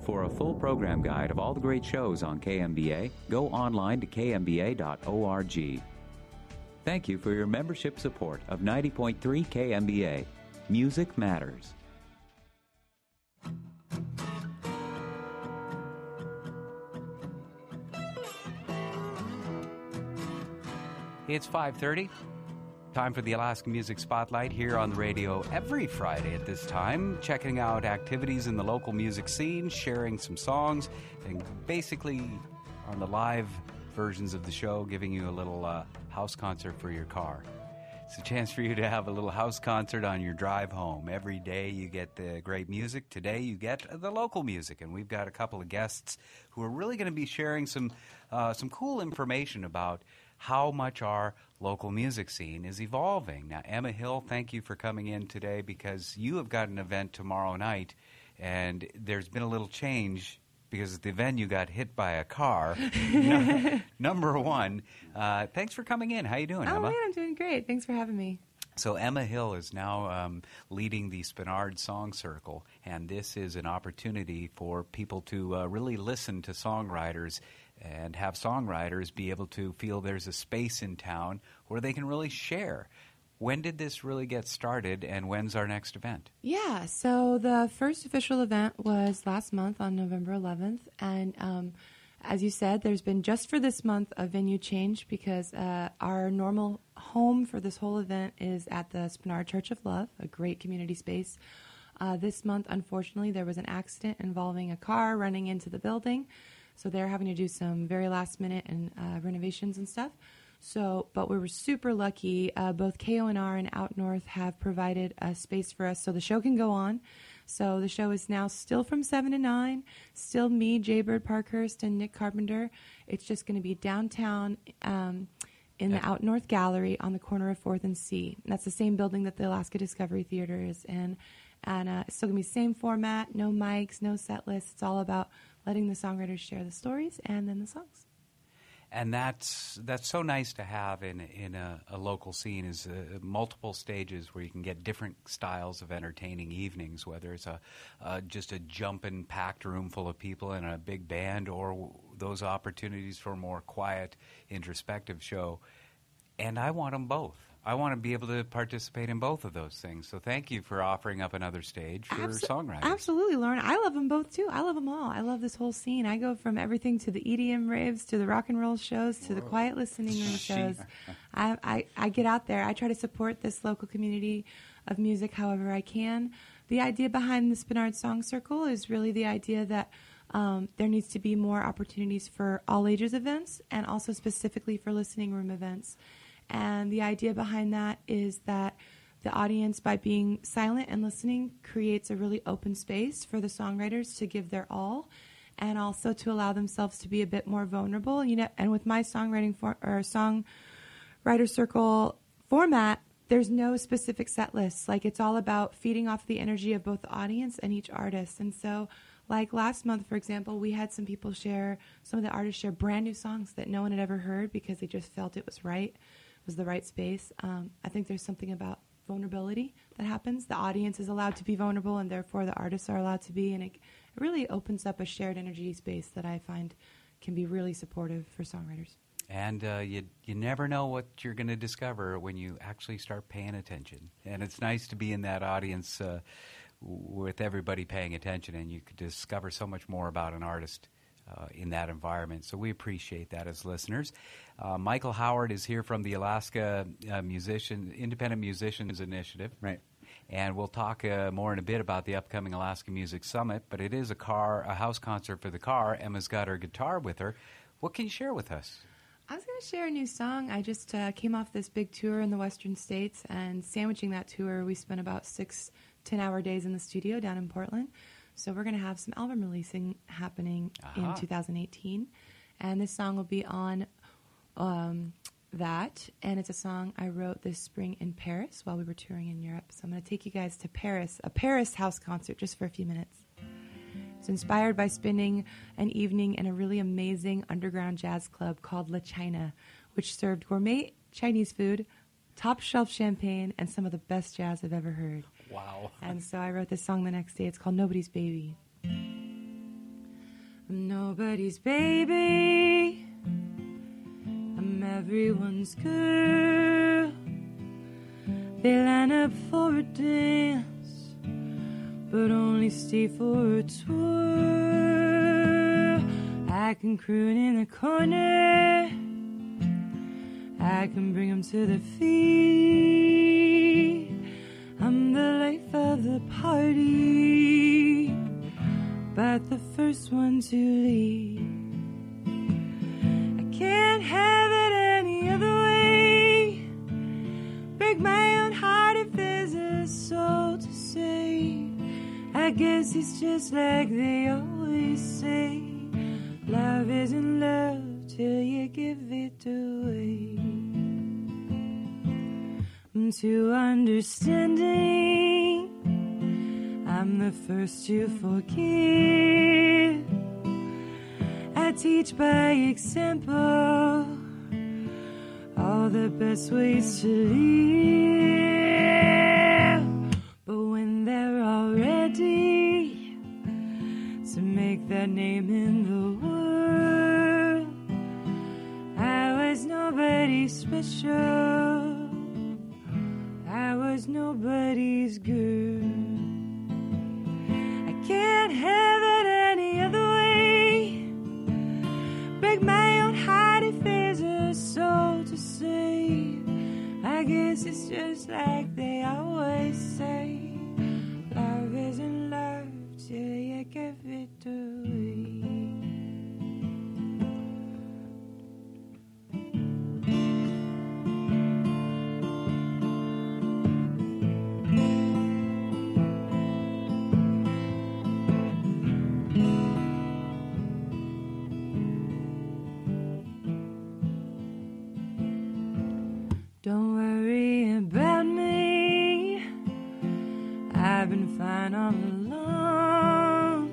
For a full program guide of all the great shows on KMBA, go online to kmba.org. Thank you for your membership support of 90.3 KMBA. Music Matters. It's 5:30. Time for the Alaska Music Spotlight here on the radio every Friday at this time, checking out activities in the local music scene, sharing some songs, and basically on the live versions of the show, giving you a little house concert for your car. It's a chance for you to have a little house concert on your drive home. Every day you get the great music. Today you get the local music, and we've got a couple of guests who are really going to be sharing some cool information about how much our local music scene is evolving. Now, Emma Hill, thank you for coming in today because you have got an event tomorrow night, and there's been a little change because the venue got hit by a car. Number one, thanks for coming in. How you doing, Emma? Oh, man, I'm doing great. Thanks for having me. So Emma Hill is now leading the Spenard Song Circle, and this is an opportunity for people to really listen to songwriters and have songwriters be able to feel there's a space in town where they can really share. When did this really get started, and when's our next event? Yeah, so the first official event was last month on November 11th, and as you said, there's been just for this month a venue change because our normal home for this whole event is at the Spenard Church of Love, a great community space. This month, unfortunately, there was an accident involving a car running into the building, so they're having to do some very last minute and renovations and stuff. So, but we were super lucky. Both KONR and Out North have provided a space for us so the show can go on. So the show is now still from 7 to 9, still me, Jay Bird Parkhurst, and Nick Carpenter. It's just going to be downtown in the Out North Gallery on the corner of 4th and C. And that's the same building that the Alaska Discovery Theater is in. And it's still going to be the same format, no mics, no set lists. It's all about letting the songwriters share the stories and then the songs. And that's so nice to have in a local scene is multiple stages where you can get different styles of entertaining evenings, whether it's just a jumping packed room full of people and a big band, or those opportunities for a more quiet, introspective show. And I want them both. I want to be able to participate in both of those things. So thank you for offering up another stage for songwriters. Absolutely, Lauren. I love them both, too. I love them all. I love this whole scene. I go from everything to the EDM raves, to the rock and roll shows, to the quiet listening room shows. I get out there. I try to support this local community of music however I can. The idea behind the Spenard Song Circle is really the idea that there needs to be more opportunities for all ages events and also specifically for listening room events. And the idea behind that is that the audience, by being silent and listening, creates a really open space for the songwriters to give their all, and also to allow themselves to be a bit more vulnerable. You know, and with my songwriting songwriter circle format, there's no specific set list. Like, it's all about feeding off the energy of both the audience and each artist. And so, like last month, for example, we had some people share, some of the artists share brand new songs that no one had ever heard because they just felt it was right. Was the right space. I think there's something about vulnerability that happens. The audience is allowed to be vulnerable, and therefore the artists are allowed to be, and it really opens up a shared energy space that I find can be really supportive for songwriters. And you never know what you're going to discover when you actually start paying attention. And it's nice to be in that audience with everybody paying attention, and you could discover so much more about an artist in that environment. So we appreciate that as listeners. Michael Howard is here from the Alaska Independent Musicians Initiative. Right. And we'll talk more in a bit about the upcoming Alaska Music Summit, but it is a house concert for the car. Emma's got her guitar with her. What can you share with us? I was going to share a new song. I just came off this big tour in the Western States, and sandwiching that tour, we spent about 6 10-hour days in the studio down in Portland. So we're going to have some album releasing happening in 2018. And this song will be on that. And it's a song I wrote this spring in Paris while we were touring in Europe. So I'm going to take you guys to Paris, a Paris house concert just for a few minutes. It's inspired by spending an evening in a really amazing underground jazz club called La China, which served gourmet Chinese food, top shelf champagne, and some of the best jazz I've ever heard. Wow. And so I wrote this song the next day. It's called Nobody's Baby. I'm nobody's baby. I'm everyone's girl. They line up for a dance, but only stay for a tour. I can croon in the corner. I can bring them to their feet. I'm the life of the party, but the first one to leave. I can't have it any other way. Break my own heart if there's a soul to save. I guess it's just like they always say. Love isn't love till you give it away. I'm too understanding. I'm the first to forgive. I teach by example all the best ways to live. But when they're all ready to make their name in the world, I was nobody special. I was nobody's girl. I can't have it any other way. Break my own heart if there's a soul to save. I guess it's just like they always say. Love isn't love till you give it away. Don't worry about me. I've been fine all along.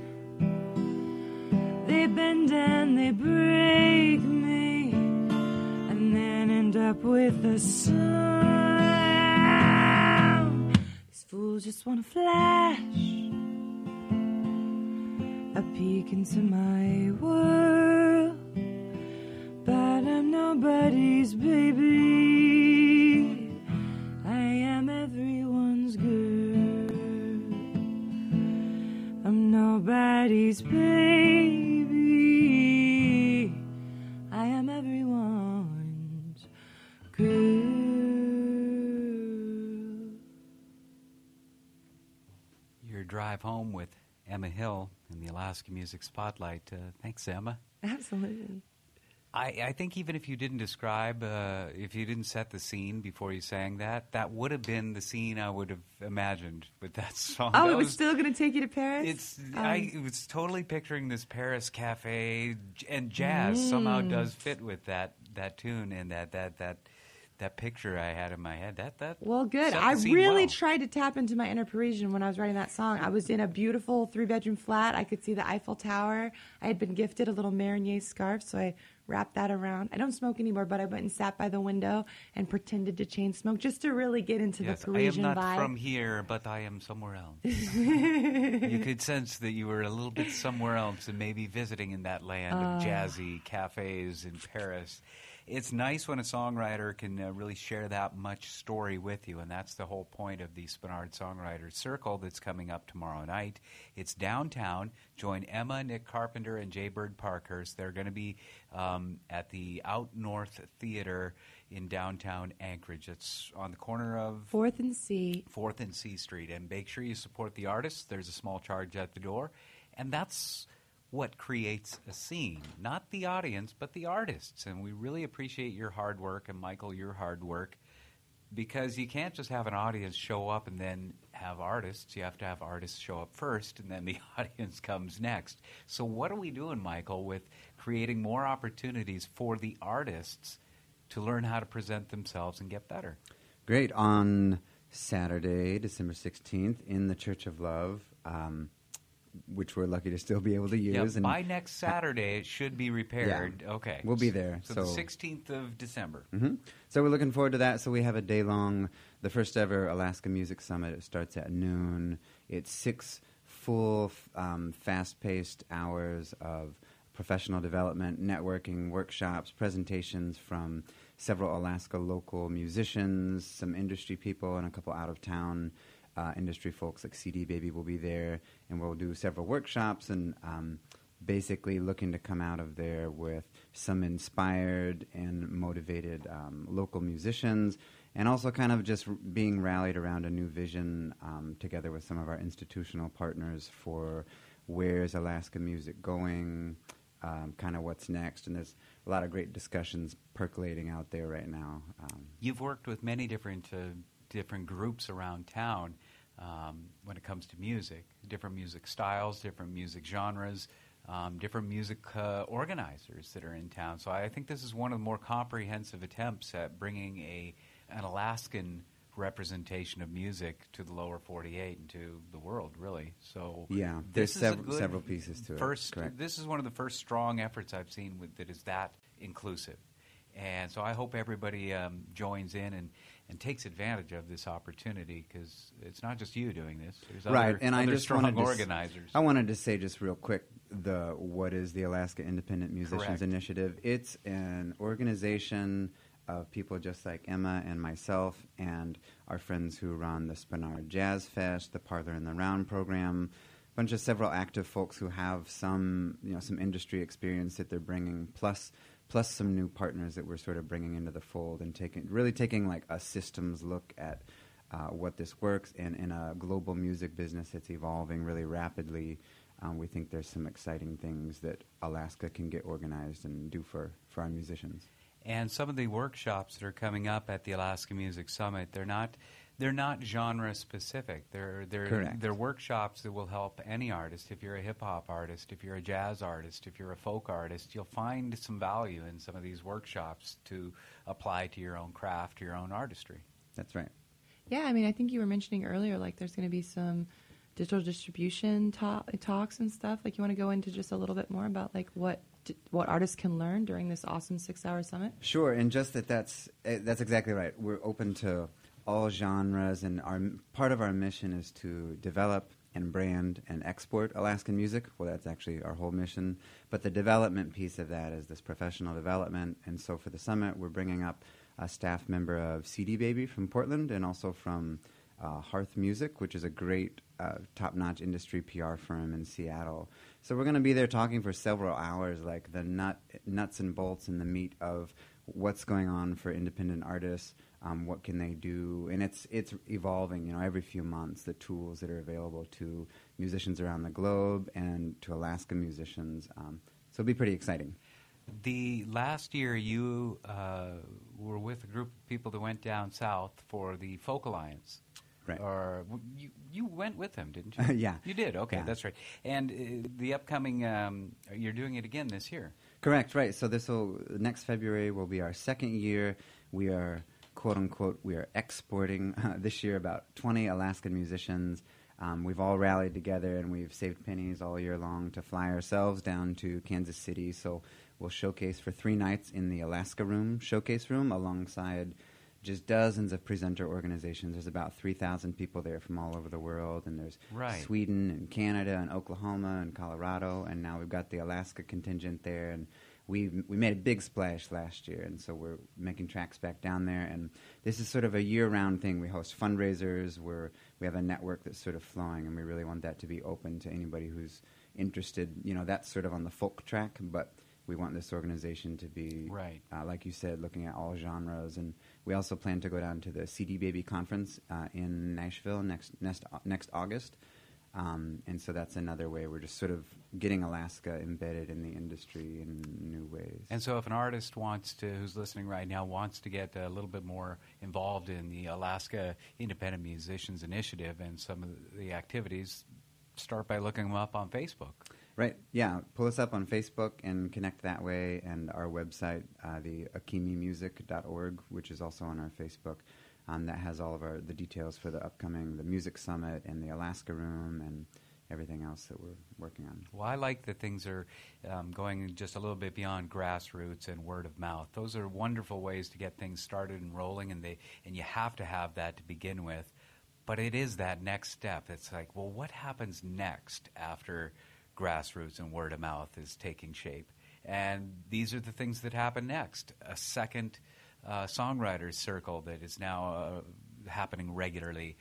They bend and they break me, and then end up with a song. These fools just want to flash a peek into my world, but I'm nobody's baby. I am everyone's girl. I'm nobody's baby. I am everyone's girl. Your drive home with Emma Hill in the Alaska Music Spotlight. Thanks, Emma. Absolutely. I think even if you didn't describe, if you didn't set the scene before you sang that, that would have been the scene I would have imagined with that song. Oh, that it was still going to take you to Paris? I was totally picturing this Paris cafe, and jazz somehow does fit with that tune and that picture I had in my head. That well, good. I really tried to tap into my inner Parisian when I was writing that song. I was in a beautiful 3-bedroom flat. I could see the Eiffel Tower. I had been gifted a little Marinier scarf, so I wrapped that around. I don't smoke anymore, but I went and sat by the window and pretended to chain smoke just to really get into the Parisian vibe. I am not from here, but I am somewhere else. You could sense that you were a little bit somewhere else and maybe visiting in that land of jazzy cafes in Paris. It's nice when a songwriter can really share that much story with you, and that's the whole point of the Spenard Songwriters Circle that's coming up tomorrow night. It's downtown. Join Emma, Nick Carpenter, and Jay Bird Parkhurst. They're going to be at the Out North Theater in downtown Anchorage. It's on the corner of 4th and C. 4th and C Street. And make sure you support the artists. There's a small charge at the door. And that's what creates a scene. Not the audience, but the artists. And we really appreciate your hard work, and Michael, your hard work, because you can't just have an audience show up and then have artists. You have to have artists show up first, and then the audience comes next. So what are we doing, Michael, with creating more opportunities for the artists to learn how to present themselves and get better? Great. On Saturday, December 16th, in the Church of Love, which we're lucky to still be able to use. Yeah, by next Saturday, it should be repaired. Yeah, okay. We'll be there. So the 16th of December. Mm-hmm. So we're looking forward to that. So we have a day-long, the first ever Alaska Music Summit. It starts at noon. It's 6 full, fast-paced hours of professional development, networking, workshops, presentations from several Alaska local musicians, some industry people, and a couple out-of-town industry folks like CD Baby will be there, and we'll do several workshops and basically looking to come out of there with some inspired and motivated local musicians, and also kind of just being rallied around a new vision together with some of our institutional partners for where's Alaska music going, kind of what's next. And there's a lot of great discussions percolating out there right now. You've worked with many different groups around town when it comes to music, different music styles, different music genres, different music organizers that are in town. So I think this is one of the more comprehensive attempts at bringing an Alaskan representation of music to the lower 48 and to the world, really. So yeah, there's several pieces to it. Correct. This is one of the first strong efforts I've seen that is that inclusive. And so I hope everybody joins in and takes advantage of this opportunity, because it's not just you doing this. There's other strong organizers. I wanted to say just real quick, what is the Alaska Independent Musicians Correct. Initiative? It's an organization of people just like Emma and myself and our friends who run the Spenard Jazz Fest, the Parlor in the Round program, several active folks who have some industry experience that they're bringing, plus some new partners that we're sort of bringing into the fold and taking like a systems look at what this works. And in a global music business that's evolving really rapidly, we think there's some exciting things that Alaska can get organized and do for our musicians. And some of the workshops that are coming up at the Alaska Music Summit, they're not genre specific. They're workshops that will help any artist. If you're a hip hop artist, if you're a jazz artist, if you're a folk artist, you'll find some value in some of these workshops to apply to your own craft, to your own artistry. That's right. Yeah, I mean, I think you were mentioning earlier, like there's going to be some digital distribution talks and stuff. Like, you want to go into just a little bit more about like what artists can learn during this awesome 6-hour summit? Sure, and just that's exactly right. We're open to all genres, and part of our mission is to develop and brand and export Alaskan music. Well, that's actually our whole mission. But the development piece of that is this professional development. And so for the summit, we're bringing up a staff member of CD Baby from Portland, and also from Hearth Music, which is a great top-notch industry PR firm in Seattle. So we're going to be there talking for several hours, like the nuts and bolts and the meat of what's going on for independent artists, what can they do, and it's evolving. Every few months, the tools that are available to musicians around the globe and to Alaska musicians. So it'll be pretty exciting. The last year, you were with a group of people that went down south for the Folk Alliance. Right. Or you went with them, didn't you? Yeah. You did? Okay, yeah. That's right. And the upcoming, you're doing it again this year. Correct, right. So next February will be our second year. We are, quote unquote, exporting this year about 20 Alaskan musicians. We've all rallied together, and we've saved pennies all year long to fly ourselves down to Kansas City. So we'll showcase for 3 nights in the Alaska Showcase Room, alongside just dozens of presenter organizations. There's about 3,000 people there from all over the world, and there's Sweden and Canada and Oklahoma and Colorado, and now we've got the Alaska contingent there, and we made a big splash last year, and so we're making tracks back down there. And this is sort of a year-round thing. We host fundraisers where we have a network that's sort of flowing, and we really want that to be open to anybody who's interested. That's sort of on the folk track, but we want this organization to be, like you said, looking at all genres. And we also plan to go down to the CD Baby conference in Nashville next August. And so that's another way we're just sort of getting Alaska embedded in the industry in new ways. And so if an artist who's listening right now, wants to get a little bit more involved in the Alaska Independent Musicians Initiative and some of the activities, start by looking them up on Facebook. Right, yeah. Pull us up on Facebook and connect that way, and our website, the akimimusic.org, which is also on our Facebook, that has all of the details for the Music Summit and the Alaska Room and everything else that we're working on. Well, I like that things are going just a little bit beyond grassroots and word of mouth. Those are wonderful ways to get things started and rolling, and you have to have that to begin with. But it is that next step. It's like, well, what happens next after grassroots and word of mouth is taking shape? And these are the things that happen next. A second songwriters circle that is now happening regularly.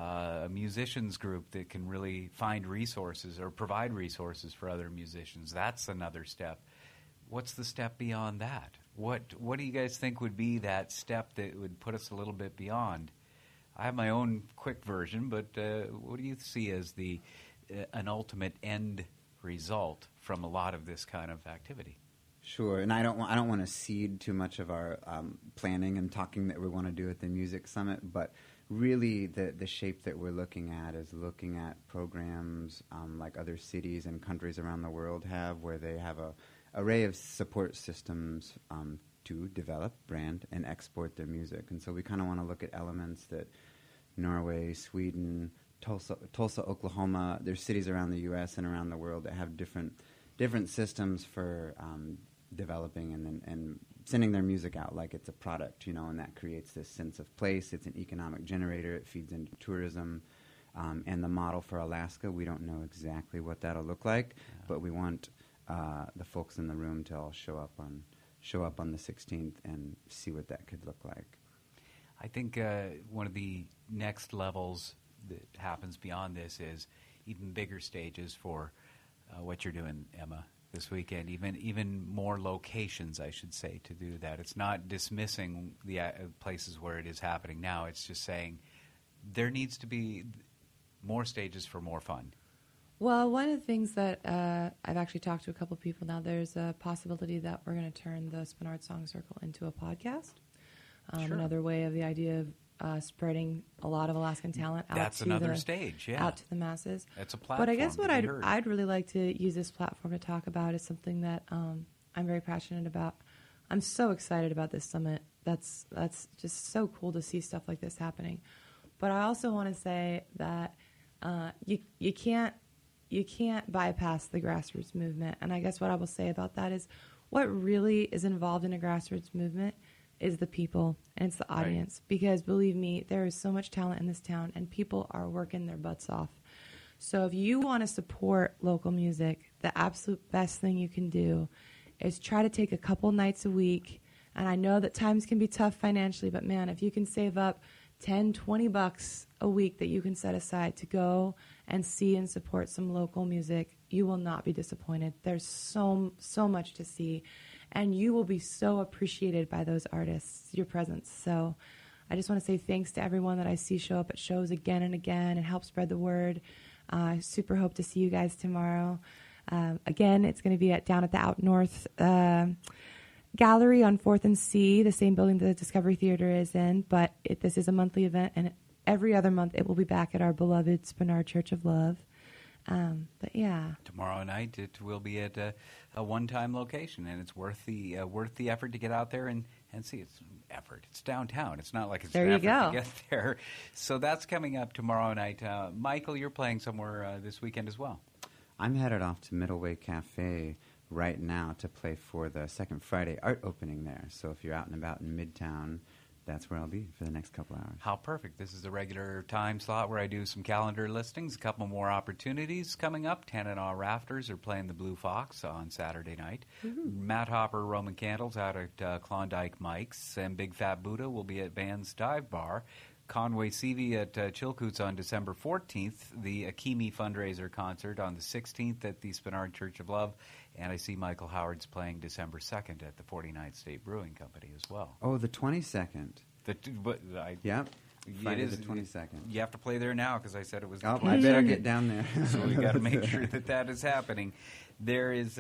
A musicians group that can really find resources or provide resources for other musicians. That's another step. What's the step beyond that? What do you guys think would be that step that would put us a little bit beyond? I have my own quick version, but what do you see as the an ultimate end result from a lot of this kind of activity? Sure, and I don't want to cede too much of our planning and talking that we want to do at the Music Summit, but really the shape that we're looking at is looking at programs like other cities and countries around the world have, where they have a array of support systems to develop, brand, and export their music. And so we kind of want to look at elements that Norway, Sweden, Tulsa, Oklahoma, there's cities around the U.S. and around the world that have different systems for developing and sending their music out like it's a product, and that creates this sense of place. It's an economic generator. It feeds into tourism. And the model for Alaska, we don't know exactly what that'll look like, but we want the folks in the room to all show up on the 16th and see what that could look like. I think one of the next levels that happens beyond this is even bigger stages for what you're doing, Emma, this weekend. Even more locations, I should say, to do that. It's not dismissing the places where it is happening now. It's just saying there needs to be more stages for more fun. Well, one of the things that I've actually talked to a couple of people now, there's a possibility that we're going to turn the Spenard Song Circle into a podcast. Sure. Another way of the idea of spreading a lot of Alaskan talent out That's to another stage, yeah. out to the masses. It's a platform. But I guess what to be heard. I'd really like to use this platform to talk about is something that I'm very passionate about. I'm so excited about this summit. That's just so cool to see stuff like this happening. But I also want to say that you can't bypass the grassroots movement. And I guess what I will say about that is what really is involved in a grassroots movement is the people and it's the audience. Right. Because believe me, there is so much talent in this town and people are working their butts off. So if you want to support local music, the absolute best thing you can do is try to take a couple nights a week. And I know that times can be tough financially, but man, if you can save up $10, $20 a week that you can set aside to go and see and support some local music, you will not be disappointed. There's so much to see, and you will be so appreciated by those artists, your presence. So I just want to say thanks to everyone that I see show up at shows again and again and help spread the word. I super hope to see you guys tomorrow. Again, it's going to be down at the Out North Gallery on 4th and C, the same building that the Discovery Theater is in, but this is a monthly event, and every other month it will be back at our beloved Spenard Church of Love. But yeah, tomorrow night it will be at a one-time location, and it's worth the effort to get out there and see. It's effort. It's downtown. It's not like it's there an you effort go. to get there. So that's coming up tomorrow night. Michael, you're playing somewhere this weekend as well. I'm headed off to Middleway Cafe right now to play for the Second Friday art opening there. So if you're out and about in Midtown, that's where I'll be for the next couple hours. How perfect. This is the regular time slot where I do some calendar listings. A couple more opportunities coming up. Tanana Rafters are playing the Blue Fox on Saturday night. Mm-hmm. Matt Hopper, Roman Candles out at Klondike Mike's. And Big Fat Buddha will be at Van's Dive Bar. Conway Seavey at Chilcoots on December 14th. The Akimi fundraiser concert on the 16th at the Spenard Church of Love. And I see Michael Howard's playing December 2nd at the 49th State Brewing Company as well. Oh, the 22nd. Yep. Friday the 22nd. You have to play there now because I said it was the 22nd. I better get down there. So we got to make sure that is happening. There is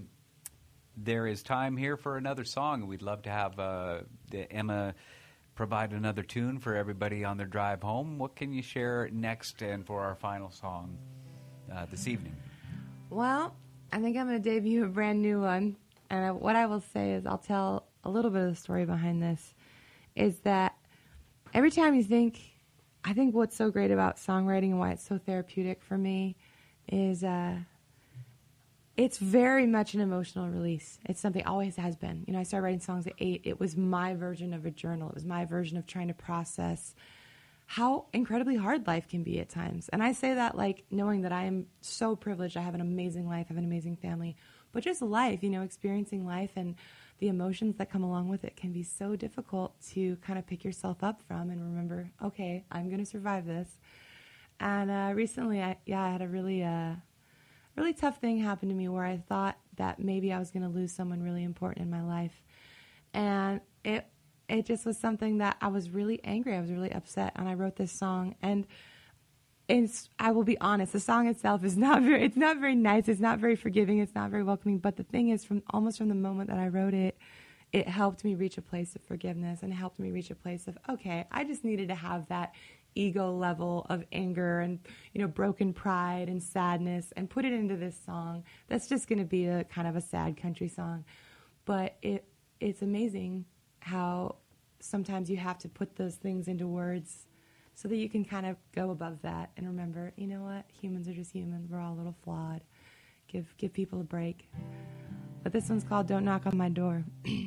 time here for another song. We'd love to have Emma provide another tune for everybody on their drive home. What can you share next and for our final song this evening? Well, I think I'm going to debut a brand new one. And what I will say is I'll tell a little bit of the story behind this, is that every time I think what's so great about songwriting and why it's so therapeutic for me is it's very much an emotional release. It's something always has been. I started writing songs at 8. It was my version of a journal. It was my version of trying to process how incredibly hard life can be at times. And I say that like knowing that I am so privileged. I have an amazing life, I have an amazing family, but just life, experiencing life and the emotions that come along with it can be so difficult to kind of pick yourself up from and remember, okay, I'm going to survive this. And recently, I had a really tough thing happen to me where I thought that maybe I was going to lose someone really important in my life. And it just was something that I was really angry. I was really upset. And I wrote this song. And I will be honest, the song itself is it's not very nice. It's not very forgiving. It's not very welcoming. But the thing is, from the moment that I wrote it, it helped me reach a place of forgiveness and helped me reach a place of, okay, I just needed to have that ego level of anger and, broken pride and sadness and put it into this song. That's just going to be a kind of a sad country song. But it's amazing how sometimes you have to put those things into words so that you can kind of go above that and remember, you know what? Humans are just humans. We're all a little flawed. Give people a break. But this one's called Don't Knock on My Door.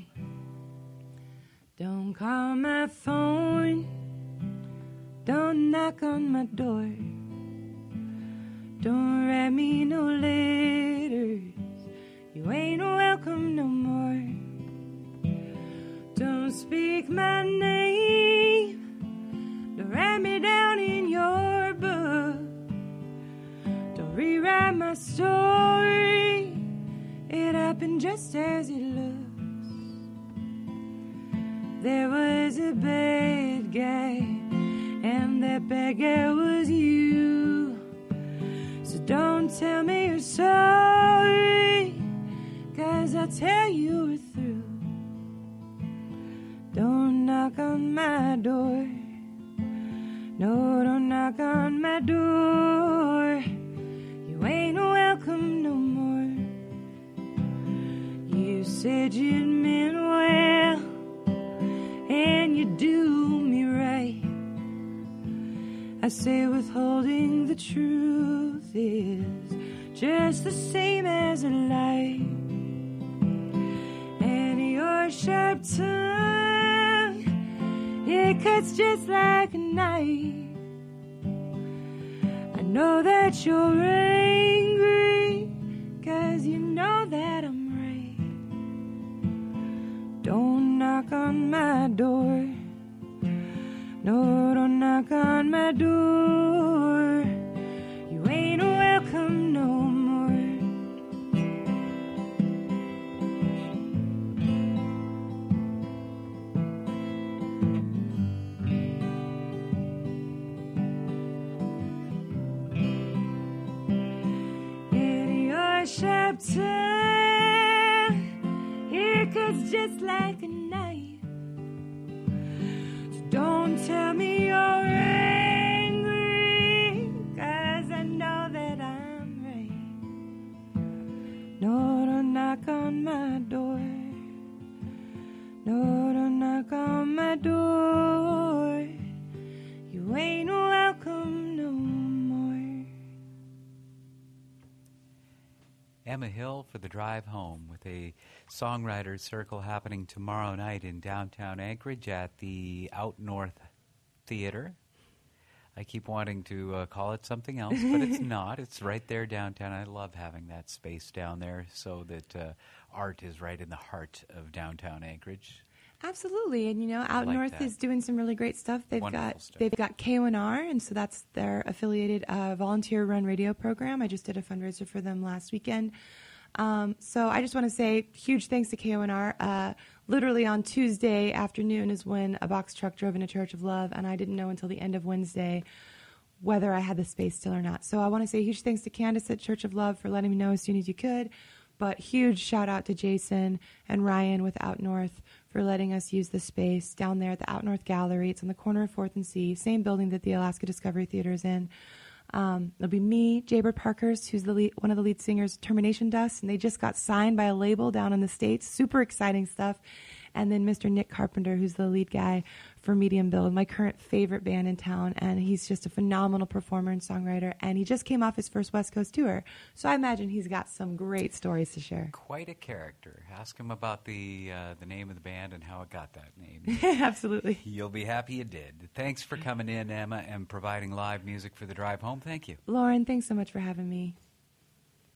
Don't call my phone. Don't knock on my door. Don't write me no letters. You ain't welcome no more. Don't speak my name. Don't write me down in your book. Don't rewrite my story. It happened just as it looks. There was a bad guy, and that bad guy was you. So don't tell me you're sorry, 'cause I'll tell you we're through. Don't knock on my door. No, don't knock on my door. You ain't welcome no more. You said you'd meant well, and you do me right. I say withholding the truth is just the same as a lie. And your sharp tongue, it cuts just like a knife. I know that you're angry, 'cause you know that I'm right. Don't knock on my door. No, don't knock on my door. You ain't welcome no more. In your sharp tongue, it cuts just like a knife. Don't tell me you're angry, 'cause I know that I'm right. No, don't knock on my door. No, don't knock on my door. You ain't welcome no more. Emma Hill for the drive home with a songwriters circle happening tomorrow night in downtown Anchorage at the Out North Theater. I keep wanting to call it something else, but it's not. It's right there downtown. I love having that space down there so that art is right in the heart of downtown Anchorage. Absolutely, and Out North that. is doing some really great stuff. They've Wonderful stuff. got KONR, and so that's their affiliated volunteer-run radio program. I just did a fundraiser for them last weekend. So I just want to say huge thanks to KONR. Literally on Tuesday afternoon is when a box truck drove into Church of Love, and I didn't know until the end of Wednesday whether I had the space still or not. So I want to say huge thanks to Candace at Church of Love for letting me know as soon as you could. But huge shout out to Jason and Ryan with Out North for letting us use the space down there at the Out North Gallery. It's on the corner of 4th and C, same building that the Alaska Discovery Theater is in. There'll be me, Jaybird Parkhurst, who's one of the lead singers, Termination Dust, and they just got signed by a label down in the States. Super exciting stuff. And then Mr. Nick Carpenter, who's the lead guy for Medium Build, my current favorite band in town. And he's just a phenomenal performer and songwriter. And he just came off his first West Coast tour. So I imagine he's got some great stories to share. Quite a character. Ask him about the name of the band and how it got that name. Absolutely. You'll be happy you did. Thanks for coming in, Emma, and providing live music for the drive home. Thank you. Lauren, thanks so much for having me.